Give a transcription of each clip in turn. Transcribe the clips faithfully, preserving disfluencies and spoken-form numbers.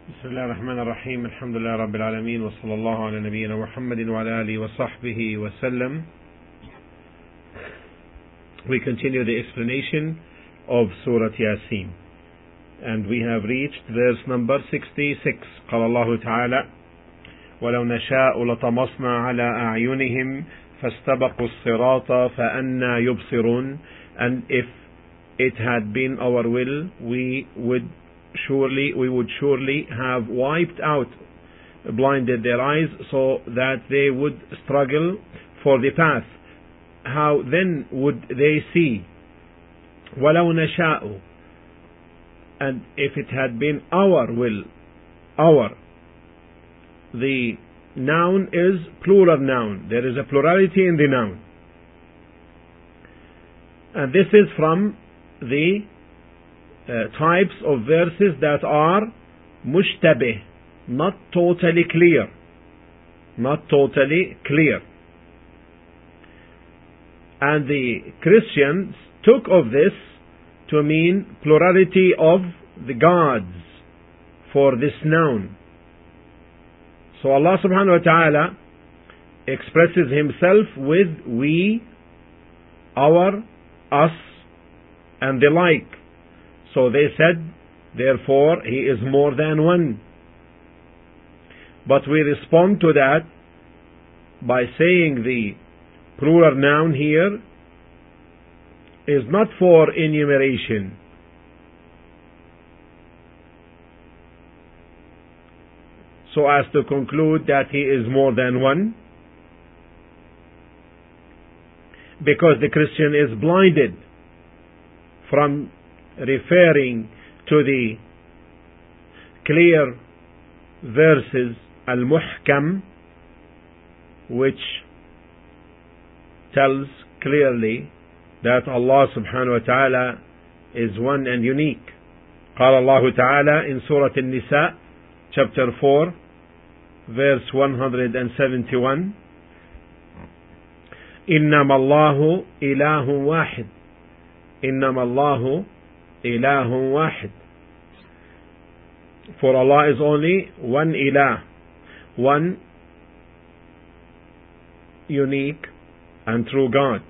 بسم الله الرحمن الرحيم الحمد لله رب العالمين وصلى الله على نبينا محمد وعلى آله وصحبه وسلم. We continue the explanation of Surah Yasin, and we have reached verse number sixty-six. قال الله تعالى ولو نشاء لطمسنا على أعينهم فاستبقوا الصراط فأنى يبصرون. And if it had been our will, we would surely we would surely have wiped out, blinded their eyes, so that they would struggle for the path. How then would they see? وَلَوْ نَشَاءُ, and if it had been our will, our, the noun is plural noun. There is a plurality in the noun. And this is from the uh, types of verses that are mushtabih, not totally clear. Not totally clear. And the Christians took of this to mean plurality of the gods for this noun. So Allah subhanahu wa ta'ala expresses himself with we, our, us, and the like. So they said, therefore, he is more than one. But we respond to that by saying the plural noun here is not for enumeration. So as to conclude that he is more than one, because the Christian is blinded from referring to the clear verses al-muhkam, which tells clearly that Allah subhanahu wa ta'ala is one and unique. قال الله تعالى in Surah An-Nisa chapter four verse one hundred seventy-one, إنما الله إله واحد إنما الله إله واحد. For Allah is only one ilah, one unique and true God.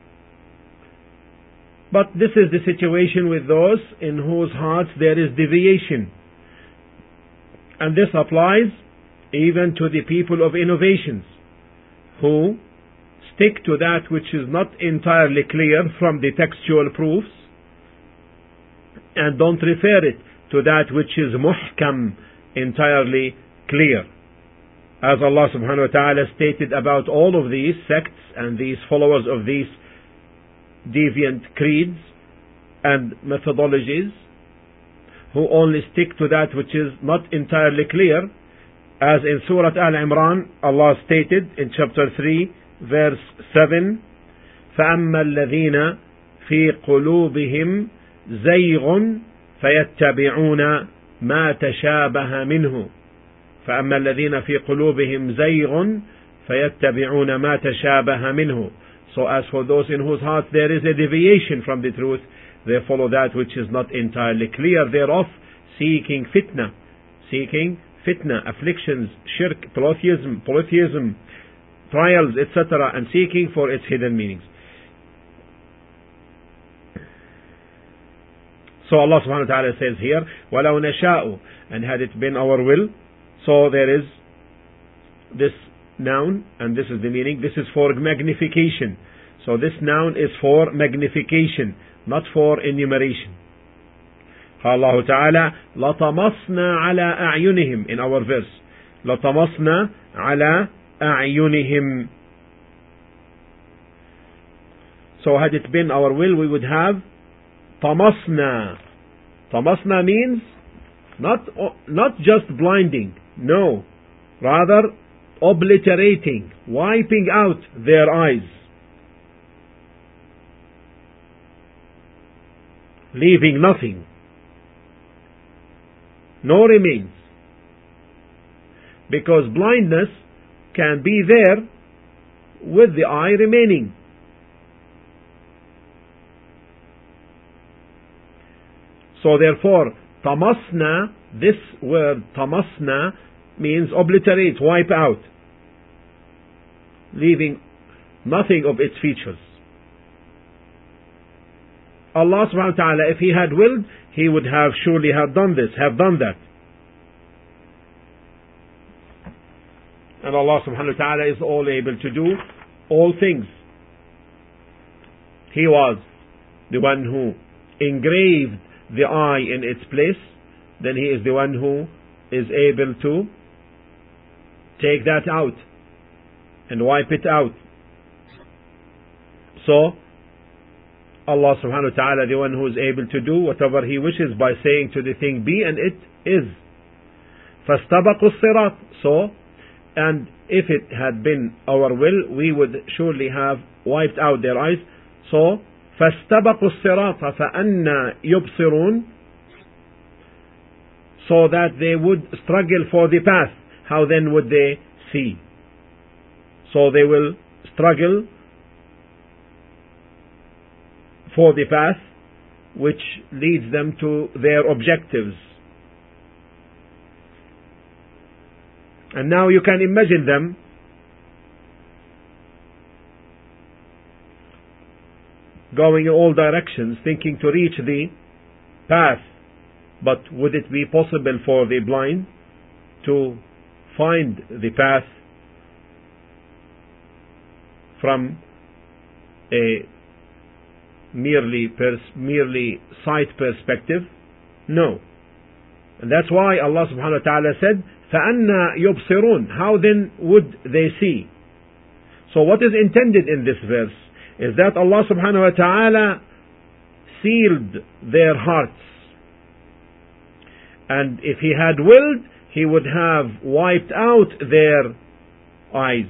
But this is the situation with those in whose hearts there is deviation. And this applies even to the people of innovations, who stick to that which is not entirely clear from the textual proofs, and don't refer it to that which is muhkam, entirely clear. As Allah subhanahu wa ta'ala stated about all of these sects and these followers of these deviant creeds and methodologies, who only stick to that which is not entirely clear, as in Surah Al-Imran, Allah stated in chapter three, verse seven, فَأَمَّا الَّذِينَ فِي قُلُوبِهِمْ زَيْغٌ فَيَتَّبِعُونَ مَا تَشَابَهَ مِنْهُ فَأَمَّا الَّذِينَ فِي قُلُوبِهِمْ زَيْغٌ فَيَتَّبِعُونَ مَا تَشَابَهَ مِنْهُ. So as for those in whose hearts there is a deviation from the truth, they follow that which is not entirely clear thereof, seeking fitna, seeking fitna, afflictions, shirk, polytheism, polytheism, trials, et cetera, and seeking for its hidden meanings. So Allah subhanahu wa ta'ala says here, وَلَوْ نَشَاءُ, and had it been our will. So there is this noun, and this is the meaning. This is for magnification. So this noun is for magnification, not for enumeration. قال الله تعالى لَطَمَسْنَا عَلَى أَعْيُنِهِمْ, in our verse. لَطَمَسْنَا عَلَى أَعْيُنِهِمْ. So had it been our will, we would have طَمَسْنَا. طَمَسْنَا means not, not just blinding, no, rather obliterating, wiping out their eyes, leaving nothing, no remains. Because blindness can be there with the eye remaining. So therefore, tamasna, this word tamasna means obliterate, wipe out, leaving nothing of its features. Allah subhanahu wa ta'ala, if He had willed, He would have surely have done this, have done that. And Allah subhanahu wa ta'ala is all able to do all things. He was the one who engraved the eye in its place, then He is the one who is able to take that out and wipe it out. So Allah subhanahu wa ta'ala, the one who is able to do whatever He wishes by saying to the thing be, and it is. فَاسْتَبَقُوا الصِّرَاطِ. So, and if it had been our will, we would surely have wiped out their eyes. So فَاسْتَبَقُوا الصِّرَاطَ فَأَنَّى يُبْصِرُونَ, so that they would struggle for the path. How then would they see? So they will struggle for the path which leads them to their objectives. And now you can imagine them going in all directions, thinking to reach the path. But would it be possible for the blind to find the path from a merely pers- merely sight perspective? No. And that's why Allah subhanahu wa ta'ala said, فَأَنَّى يُبْصِرُونَ. How then would they see? So what is intended in this verse is that Allah subhanahu wa ta'ala sealed their hearts. And if He had willed, He would have wiped out their eyes.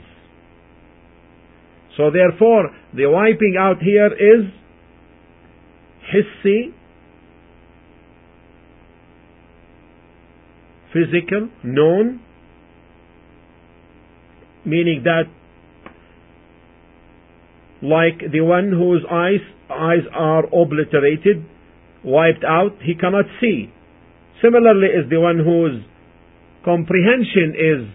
So therefore, the wiping out here is hissi, physical, known, meaning that like the one whose eyes eyes are obliterated, wiped out, he cannot see. Similarly is the one whose comprehension is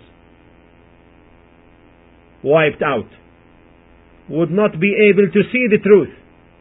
wiped out, would not be able to see the truth.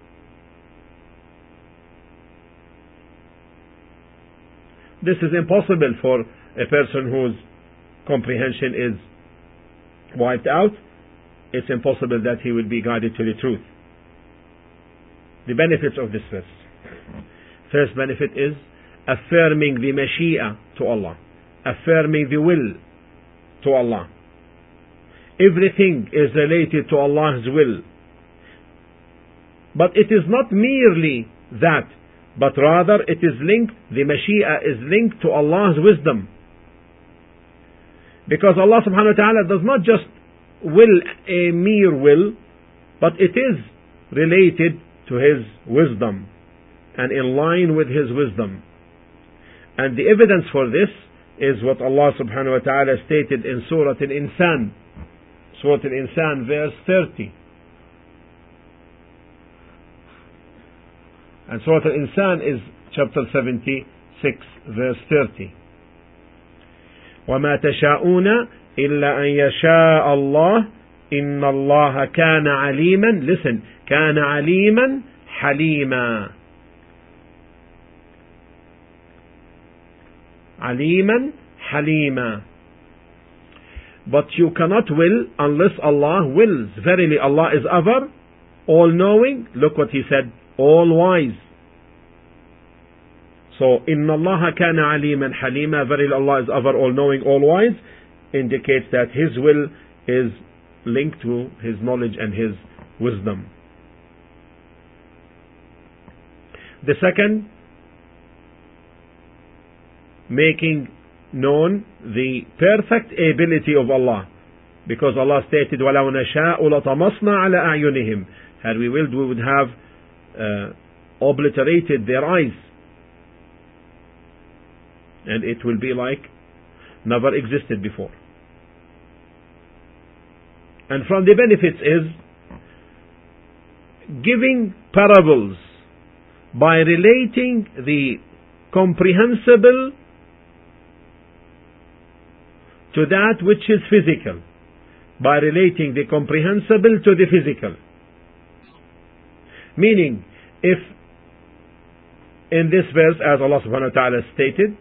This is impossible for a person whose comprehension is wiped out. It's impossible that he will be guided to the truth. The benefits of this verse. First benefit is affirming the Mashiach to Allah, affirming the will to Allah. Everything is related to Allah's will. But it is not merely that, but rather it is linked, the Mashiach is linked to Allah's wisdom. Because Allah subhanahu wa ta'ala does not just will a mere will, but it is related to His wisdom and in line with His wisdom. And the evidence for this is what Allah subhanahu wa ta'ala stated in Surah Al-Insan, Surah Al-Insan verse thirty. And Surah Al-Insan is chapter seventy-six verse thirty. وَمَا تَشَاءُونَ إِلَّا أَن يَشَاءَ اللَّهُ إِنَّ اللَّهَ كَانَ عَلِيمًا. Listen, كَانَ عَلِيمًا حَلِيمًا. عَلِيمًا حَلِيمًا. But you cannot will unless Allah wills. Verily Allah is ever all-knowing. Look what He said, all-wise. So, إِنَّ اللَّهَ كَانَ عَلِيمًا حَلِيمًا. Verily Allah is ever all-knowing, all-wise, indicates that His will is linked to His knowledge and His wisdom. The second, making known the perfect ability of Allah, because Allah stated وَلَوْ نَشَاءُ لَطَمَسْنَا عَلَى أَعْيُنِهِمْ. Had we willed, we would have uh, obliterated their eyes, and it will be like never existed before. And from the benefits is giving parables by relating the comprehensible to that which is physical, by relating the comprehensible to the physical. Meaning, if in this verse, as Allah subhanahu wa ta'ala stated,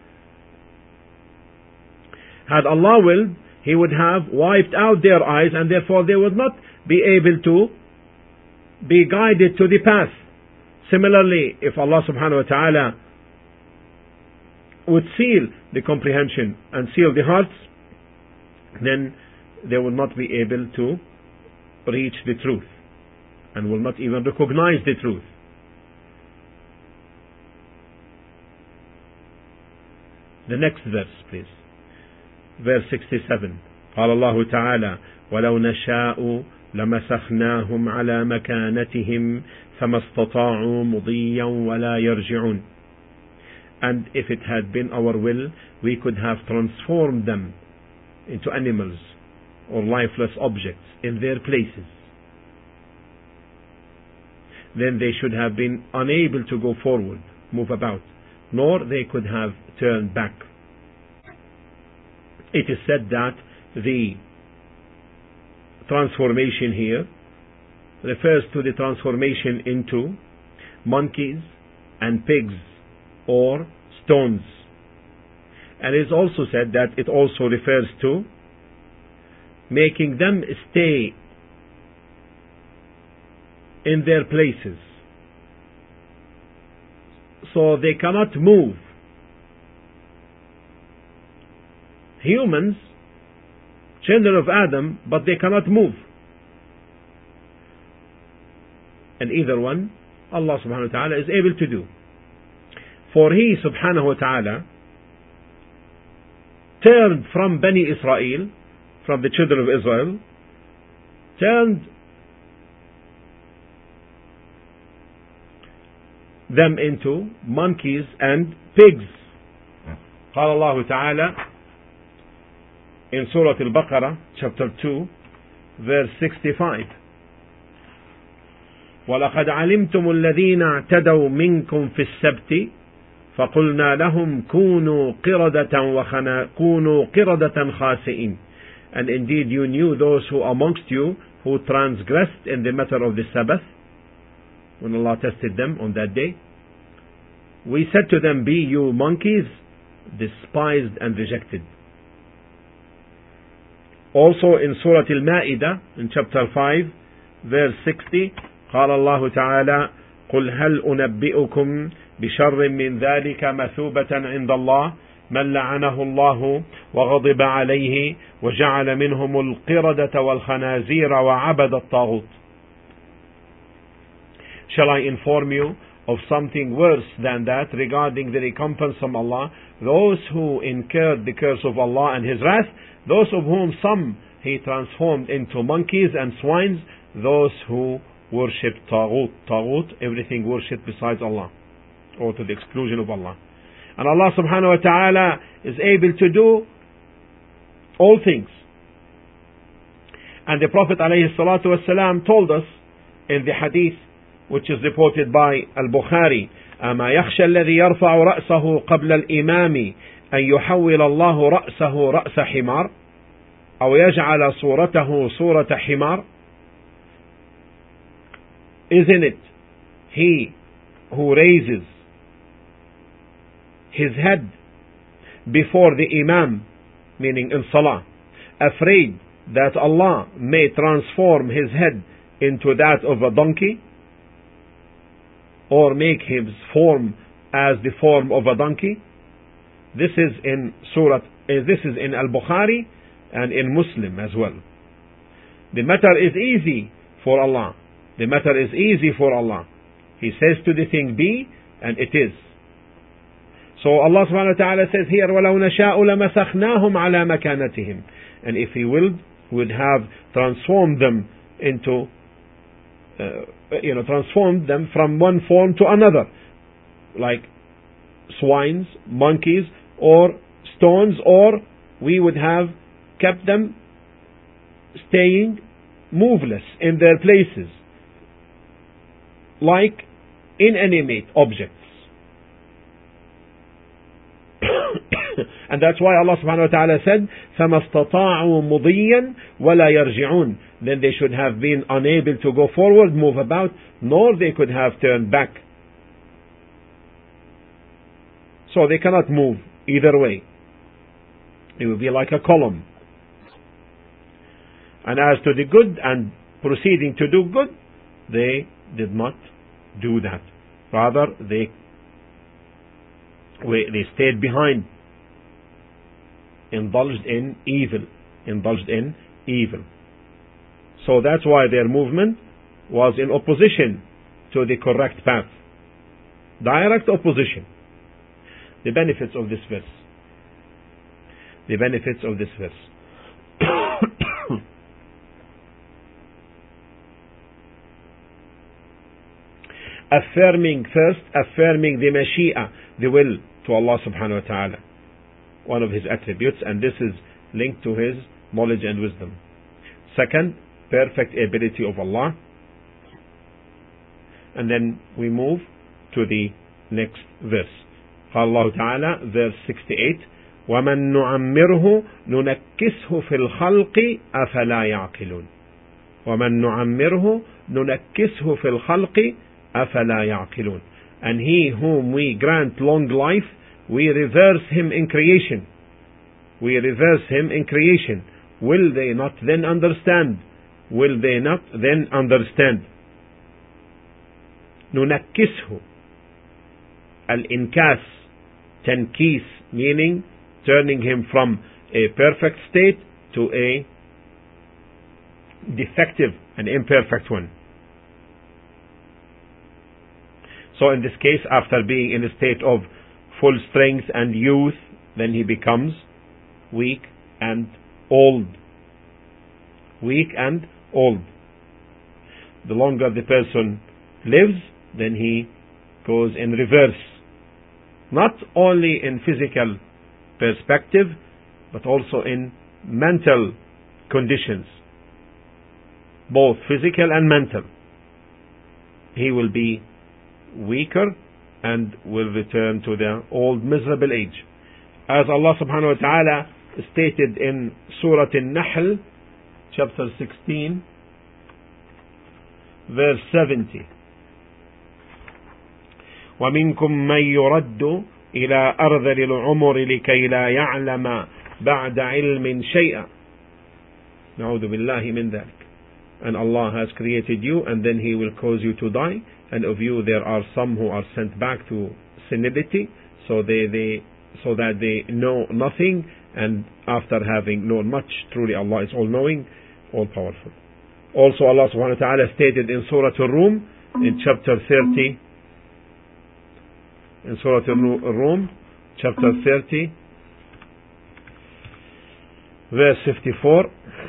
had Allah willed, He would have wiped out their eyes, and therefore they would not be able to be guided to the path. Similarly, if Allah subhanahu wa ta'ala would seal the comprehension and seal the hearts, then they will not be able to reach the truth and will not even recognize the truth. The next verse, please. Verse sixty-seven. قال الله تعالى ولو نشاء لمسخناهم على مكانتهم فما استطاعوا مضيا ولا يرجعون. And if it had been our will, we could have transformed them into animals or lifeless objects in their places. Then they should have been unable to go forward, move about, nor they could have turned back. It is said that the transformation here refers to the transformation into monkeys and pigs or stones. And it is also said that it also refers to making them stay in their places, so they cannot move. Humans, children of Adam, but they cannot move. And either one, Allah subhanahu wa ta'ala is able to do. For He subhanahu wa ta'ala turned from Bani Israel, from the children of Israel, turned them into monkeys and pigs. قال الله تعالى in Surah Al-Baqarah, chapter two, verse sixty-five. وَلَقَدْ عَلِمْتُمُ الَّذِينَ اعْتَدَوْا مِنْكُمْ فِي السَّبْتِ فَقُلْنَا لَهُمْ كُونُوا قِرَدَةً وَخَنَا كُونُوا قِرَدَةً خَاسِئِينَ. And indeed you knew those who amongst you who transgressed in the matter of the Sabbath, when Allah tested them on that day. We said to them, be you monkeys, despised and rejected. Also in Surah Al-Ma'idah, in chapter five, verse sixty, قال الله تعالى قل هل أنبئكم بشر من ذلك مثوبة عند الله من لعنه الله وغضب عليه وجعل منهم القردة والخنازير وعبد الطاغوت. Shall I inform you of something worse than that regarding the recompense from Allah? Those who incurred the curse of Allah and His wrath, those of whom some He transformed into monkeys and swines, those who worshipped Taghut. Taghut, everything worshipped besides Allah, or to the exclusion of Allah. And Allah subhanahu wa ta'ala is able to do all things. And the Prophet alayhi salatu wasalam told us in the hadith which is reported by Al-Bukhari, أما يخشى الذي يرفع رأسه قبل الإمام أن يحول الله رأسه رأس حمار أو يجعل صورته صورة حمار. Isn't it he who raises his head before the Imam, meaning in Salah, afraid that Allah may transform his head into that of a donkey, or make his form as the form of a donkey? This is in Surah, this is in Al-Bukhari and in Muslim as well. The matter is easy for Allah. The matter is easy for Allah. He says to the thing be, and it is. So Allah subhanahu wa ta'ala says here, وَلَوْ نَشَاءُ لَمَسَخْنَاهُمْ عَلَى مَكَانَتِهِمْ. And if He willed, would have transformed them into, uh, you know, transformed them from one form to another, like swines, monkeys, or stones, or we would have kept them staying moveless in their places, like inanimate objects. And that's why Allah subhanahu wa ta'ala said, فَمَا اسْتَطَاعُوا مُضِيًّا وَلَا يَرْجِعُونَ. Then they should have been unable to go forward, move about, nor they could have turned back. So they cannot move either way. It will be like a column. And as to the good and proceeding to do good, they did not do that. Rather, they they stayed behind, indulged in evil, indulged in evil. So that's why their movement was in opposition to the correct path. Direct opposition. The benefits of this verse. The benefits of this verse. Affirming first, affirming the Mashi'a, the will to Allah subhanahu wa ta'ala. One of His attributes, and this is linked to His knowledge and wisdom. Second, perfect ability of Allah. And then we move to the next verse. قال الله تعالى, verse sixty-eight, وَمَن نُعَمِّرْهُ نُنَكِّسْهُ فِي الْخَلْقِ أَفَلَا يَعْقِلُونَ وَمَن نُعَمِّرْهُ نُنَكِّسْهُ فِي الْخَلْقِ أَفَلَا يَعْقِلُونَ. And he whom we grant long life, we reverse him in creation. We reverse him in creation. Will they not then understand? Will they not then understand? نُنَكِّسْهُ, al-inkas, tankis, meaning turning him from a perfect state to a defective and imperfect one. So in this case, after being in a state of full strength and youth, then he becomes weak and old. Weak and old. The longer the person lives, then he goes in reverse. Not only in physical perspective, but also in mental conditions. Both physical and mental. He will be weaker and will return to the old miserable age. As Allah subhanahu wa ta'ala stated in Surah An-Nahl, chapter sixteen, verse seventy. وَمِنكُم مَّن يُرَدُّ إِلَىٰ أَرْذَلِ الْعُمُرِ لِكَيْ لَا يَعْلَمَ بَعْدَ عِلْمٍ شَيْئًا. نَعُوذُ بِاللَّهِ مِنْ ذَلِكَ. And Allah has created you, and then He will cause you to die. And of you there are some who are sent back to senility, so they, they so that they know nothing, and after having known much, truly Allah is all-knowing, all-powerful. Also Allah subhanahu wa ta'ala stated in Surah Ar-Rum, in chapter thirty, in Surah Ar-Rum, chapter thirty, verse fifty-four,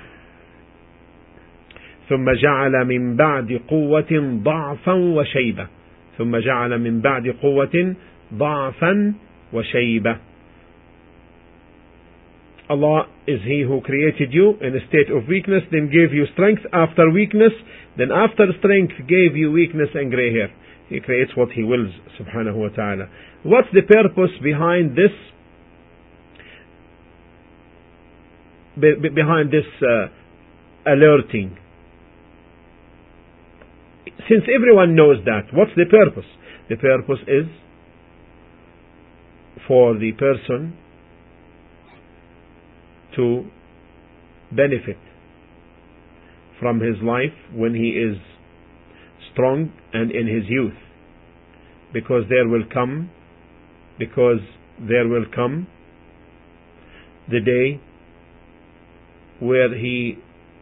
ثم جعل من بعد قوة ضعفا وشيبة ثم جعل من بعد قوة ضعفا وشيبة. Allah is He who created you in a state of weakness, then gave you strength after weakness, then after strength gave you weakness and grey hair. He creates what He wills, subhanahu wa ta'ala. What's the purpose behind this be, behind this uh, alerting? Since everyone knows that, what's the purpose? The purpose is for the person to benefit from his life when he is strong and in his youth. Because there will come, because there will come the day where he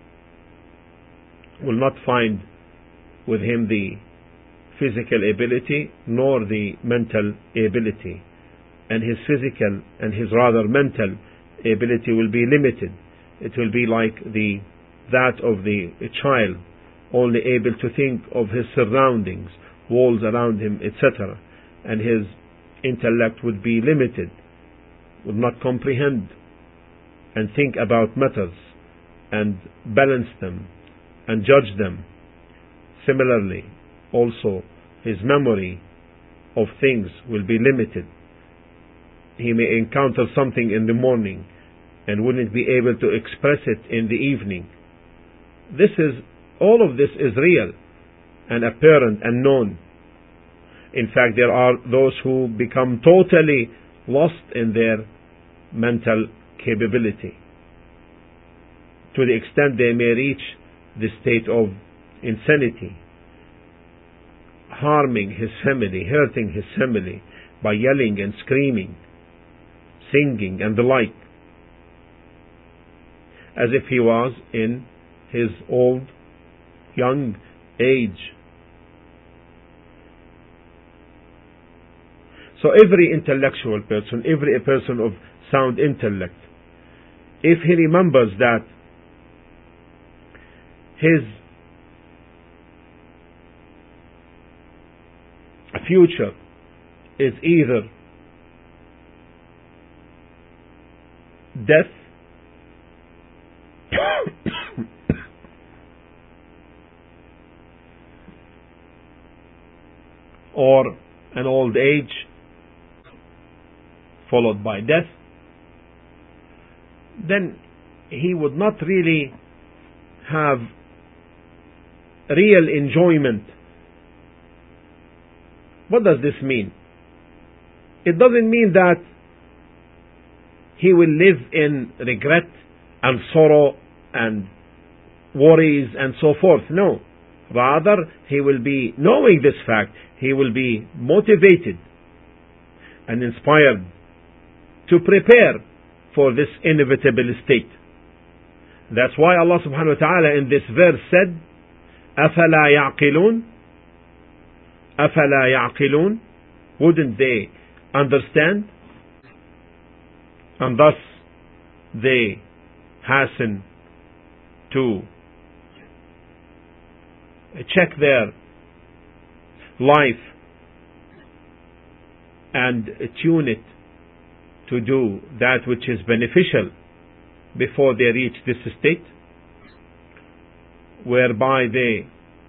will not find with him the physical ability nor the mental ability, and his physical and his rather mental ability will be limited. It will be like the that of the a child, only able to think of his surroundings, walls around him, et cetera, and his intellect would be limited, would not comprehend and think about matters and balance them and judge them. Similarly, also his memory of things will be limited. he may encounter something in the morning and wouldn't be able to express it in the evening. This is, all of this is real and apparent and known. In fact, there are those who become totally lost in their mental capability, to the extent they may reach the state of insanity, harming his family, hurting his family by yelling and screaming, singing and the like, as if he was in his old, young age. So every intellectual person, every person of sound intellect, if he remembers that his future is either death or an old age followed by death, then he would not really have real enjoyment. What does this mean? It doesn't mean that he will live in regret and sorrow and worries and so forth. No. Rather, he will be, knowing this fact, he will be motivated and inspired to prepare for this inevitable state. That's why Allah subhanahu wa ta'ala in this verse said, أَفَلَا يَعْقِلُونَ أَفَلَا يَعْقِلُونَ Wouldn't they understand? And thus they hasten to check their life and tune it to do that which is beneficial before they reach this state, whereby they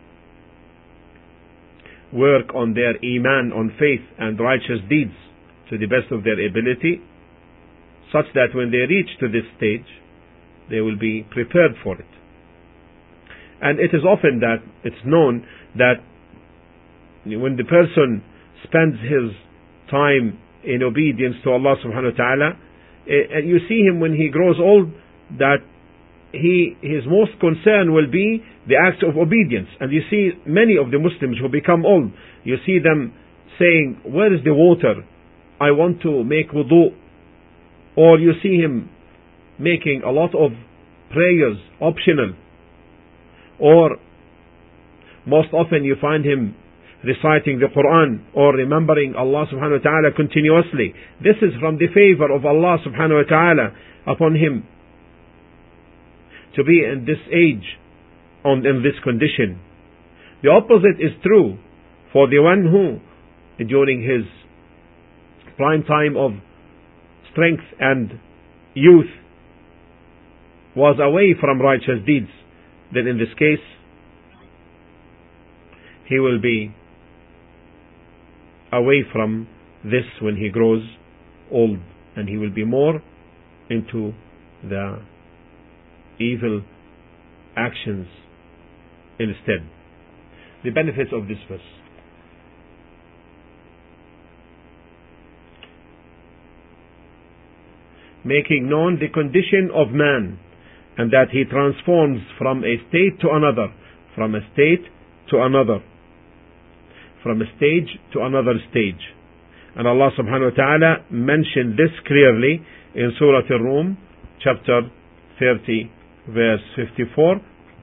work on their iman, on faith and righteous deeds to the best of their ability, such that when they reach to this stage, they will be prepared for it. And it is often that it's known that when the person spends his time in obedience to Allah subhanahu wa ta'ala, and you see him when he grows old, that he his most concern will be the acts of obedience. And you see many of the Muslims who become old, you see them saying, where is the water? I want to make wudu. Or you see him making a lot of prayers optional. Or most often you find him reciting the Quran or remembering Allah subhanahu wa ta'ala continuously. This is from the favor of Allah subhanahu wa ta'ala upon him, to be in this age, on in this condition. The opposite is true for the one who, during his prime time of strength and youth, was away from righteous deeds. Then in this case, he will be away from this when he grows old, and he will be more into the evil actions instead. The benefits of this verse: making known the condition of man, and that he transforms from a state to another, from a state to another, from a stage to another stage. And Allah subhanahu wa ta'ala mentioned this clearly in Surah Ar-Rum, chapter thirty, verse fifty-four.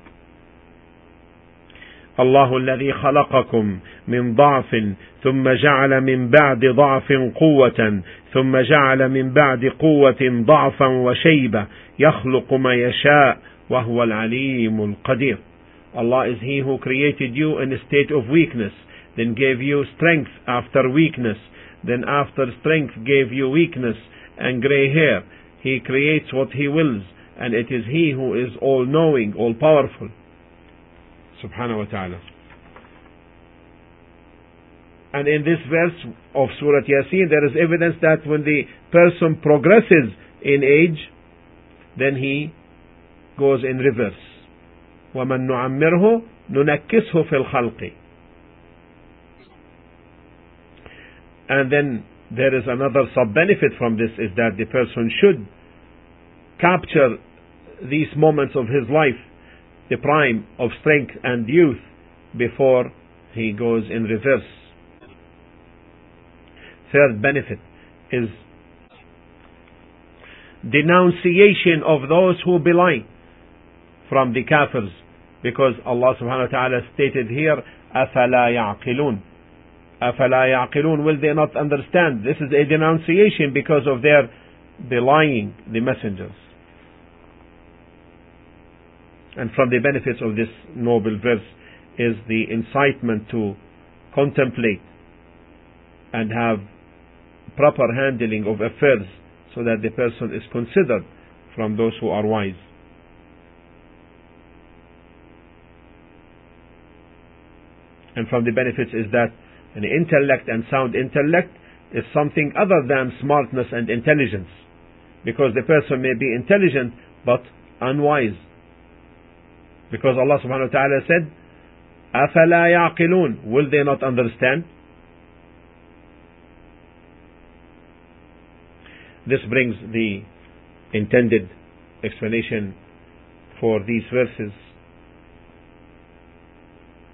الله الذي خلقكم من ضعف ثم جعل من بعد ضعف قوة ثم جعل من بعد قوة ضعفا وشيبة يخلق ما يشاء وهو العليم القدير. Allah is He who created you in a state of weakness, then gave you strength after weakness, then after strength gave you weakness and grey hair. He creates what He wills, and it is He who is all-knowing, all-powerful. Subhanahu wa ta'ala. And in this verse of Surah Yasin, there is evidence that when the person progresses in age, then he goes in reverse. وَمَن نُعَمِّرْهُ نُنَكِّسْهُ فِي الْخَلْقِ. And then there is another sub-benefit from this, is that the person should capture these moments of his life, the prime of strength and youth, before he goes in reverse. Third benefit is denunciation of those who belie from the kafirs, because Allah subhanahu wa ta'ala stated here, أَفَلَا يَعْقِلُونَ أَفَلَا يَعْقِلُونَ, will they not understand? This is a denunciation because of their belying the messengers. And from the benefits of this noble verse is the incitement to contemplate and have proper handling of affairs, so that the person is considered from those who are wise. And from the benefits is that an intellect and sound intellect is something other than smartness and intelligence, because the person may be intelligent but unwise, because Allah subhanahu wa ta'ala said, أَفَلَا يَعْقِلُونَ, will they not understand? This brings the intended explanation for these verses.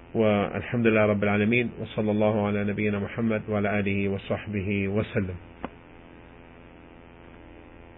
والحمد لله رب العالمين وصلى الله على نبينا محمد وعلى آله وصحبه وسلم.